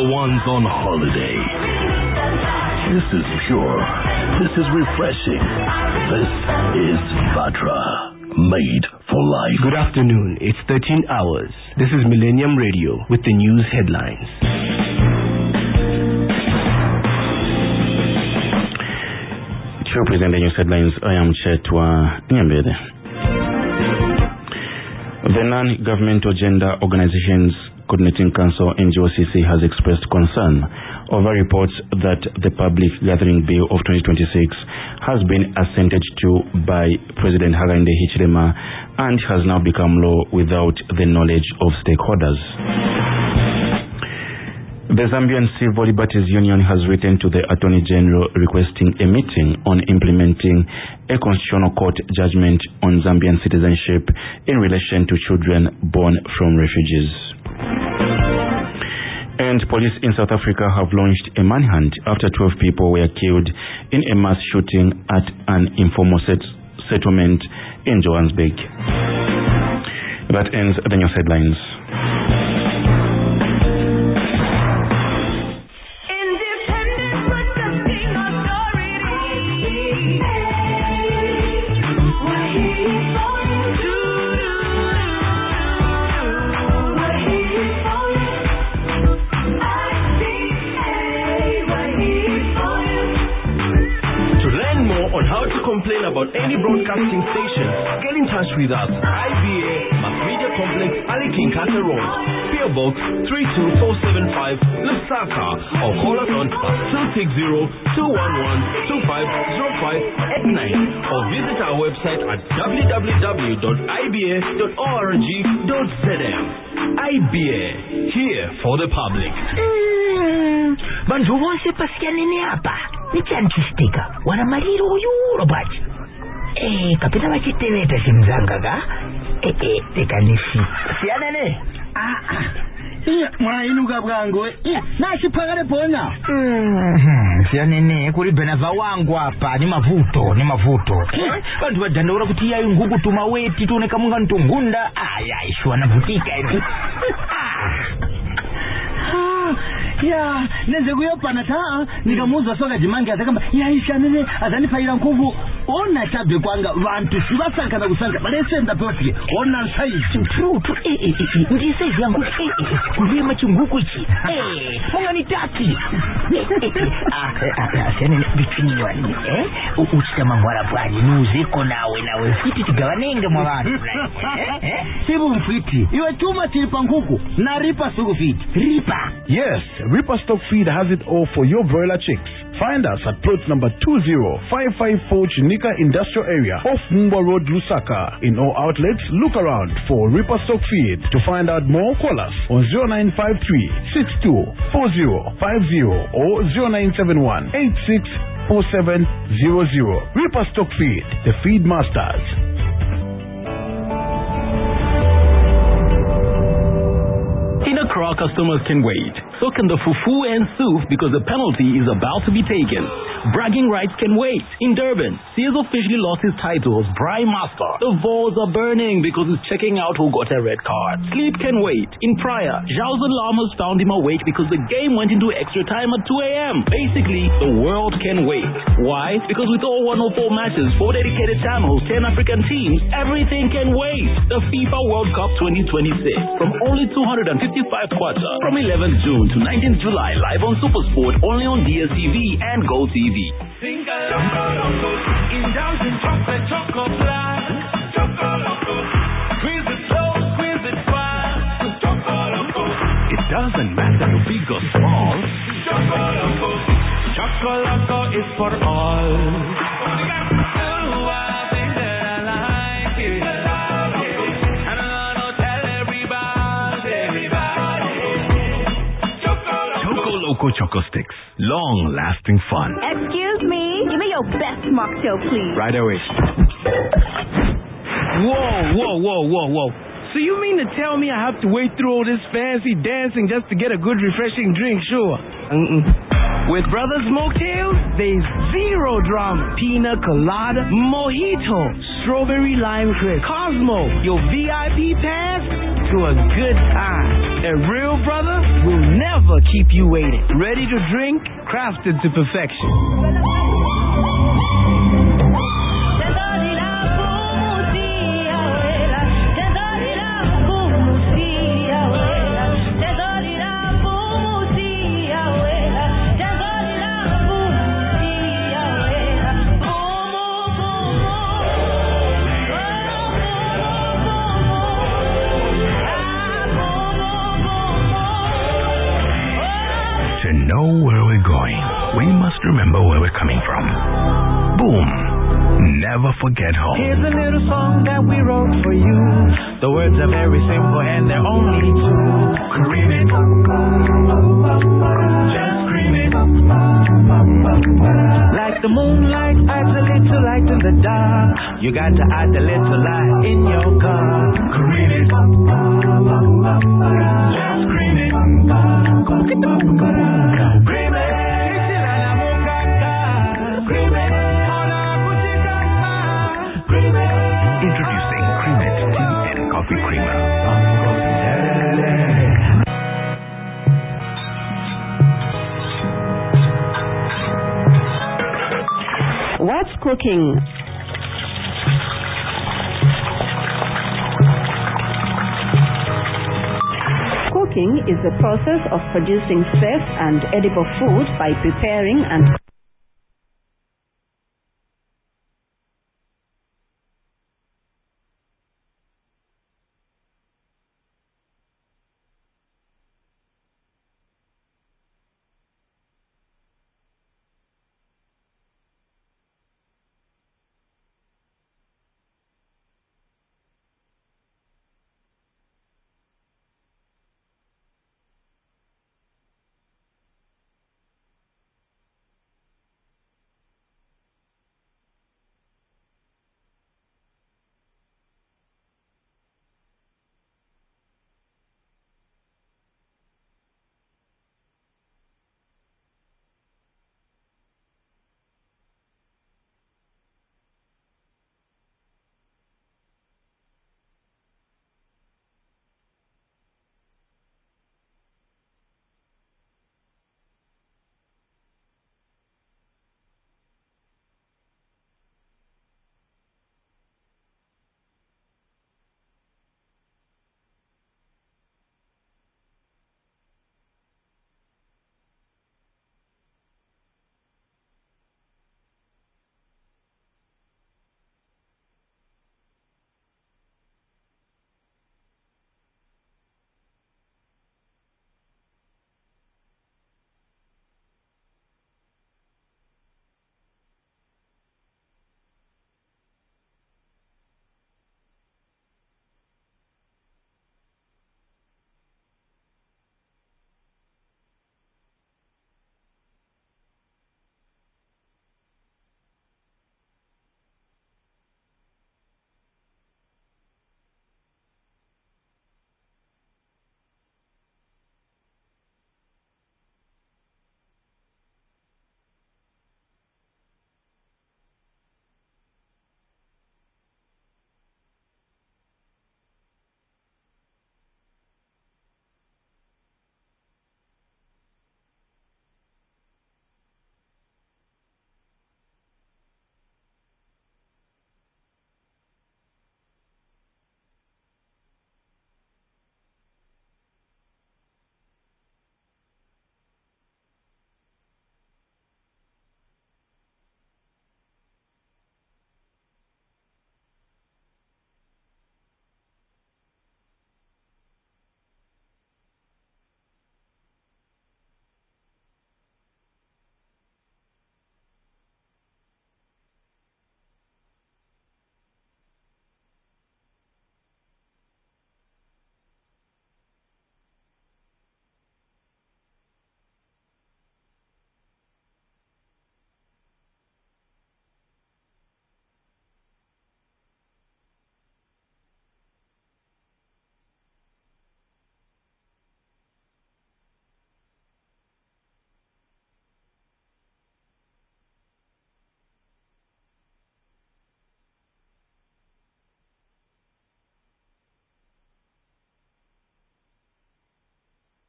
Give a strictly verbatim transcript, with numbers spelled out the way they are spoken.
the ones on holiday. This is pure. This is refreshing. This is Vatra. Made for life. Good afternoon. It's thirteen hours. This is Millennium Radio with the news headlines. To present the news headlines, I am Chetwa Nyambede. The non-governmental gender organizations Coordinating Council N G O C C has expressed concern over reports that the Public Gathering Bill of twenty twenty-six has been assented to by President Hakainde Hichilema and has now become law without the knowledge of stakeholders. The Zambian Civil Liberties Union has written to the Attorney General requesting a meeting on implementing a constitutional court judgment on Zambian citizenship in relation to children born from refugees. And police in South Africa have launched a manhunt after twelve people were killed in a mass shooting at an informal set- settlement in Johannesburg. That ends the news headlines. Complain about any broadcasting station, get in touch with us. I B A Mass Media Complex, Ali Kinkata Road, P O Box three two four seven five, Lusaka, or call us on two six zero, two one one, two five zero five eight nine, or visit our website at w w w dot i b a dot org dot z m. I B A, here for the public. Bantu vose pasiyanene apa nichantistika wana maliro uyuro bati eh kapita vachiteveta simzanga ka eh eh tekanisi siyanene ah ah iya mwainuka bwangu iya nashipakale pona mhm siyanene kuri benava wangu apa ni mavuto ni mavuto bantu badandaura kuti yayi ngugu tumaweti tuoneka munga ntungunda aya ishwa navutika hivi ya neze kuyopana taa nikamuza soka jimange atakamba ya isha nene azanipaira nguvu ona chabe kwanga vantu sivasanga na kusanga balese ndapoti ona size true to eh eh eh ndi size yangu eh eh kulima chunguku ichi eh munga ni tati ah ah sene bitini wani eh uchita mangwara bwani nuziko nawe nawe fiti tigawanenge mwa vantu eh sibu mfiti iwe tuma tilipa nguku na ripa sugu fiti ripa. Yes, Reaper Stock Feed has it all for your broiler chicks. Find us at plot number two zero five five four Chinika Industrial Area off Mumba Road, Lusaka. In all outlets, look around for Reaper Stock Feed. To find out more, call us on zero nine five three, six two four zero five zero or zero nine seven one, eight six four seven zero zero. Reaper Stock Feed, the feed masters. In Accra, customers can wait. So can the fufu and soup because the penalty is about to be taken. Bragging rights can wait. In Durban, Sears officially lost his title as Braai Master. The balls are burning because he's checking out who got a red card. Sleep can wait. In Praia, Zhao's Llamas found him awake because the game went into extra time at two a.m. Basically, the world can wait. Why? Because with all one oh four matches, four dedicated channels, ten African teams, everything can wait. The FIFA World Cup twenty twenty-six from only two hundred fifty-five kwacha from eleventh June to nineteenth July, live on SuperSport, only on D S T V and Go T V. Indulge in chocolate, chocolate black, chocolate. Squeeze it slow, squeeze it fast, chocolate. It doesn't matter if big or small. Chocolate, chocolate is for all. Oh, I think that I like it. And I wanna tell everybody, everybody. Chocolate. Choco Loco Choco Sticks. Long-lasting fun. Excuse me. Give me your best mocktail, please. Right away. Whoa, whoa, whoa, whoa, whoa. So you mean to tell me I have to wait through all this fancy dancing just to get a good refreshing drink? Sure. Mm-mm. With Brothers Mocktails, there's zero drama. Pina colada, mojito, strawberry lime crisp, Cosmo, your V I P pass, to a good time. A real brother will never keep you waiting. Ready to drink? Crafted to perfection. Know where we're going, we must remember where we're coming from. Boom. Never forget home. Here's a little song that we wrote for you. The words are very simple and they're only two. Scream it. Just scream it. Like the moonlight adds a little light in the dark. You got to add a little light in your car. Scream it. Just scream it. Introducing Creamet Tea and Coffee Creamer. What's cooking? Cooking is the process of producing safe and edible food by preparing and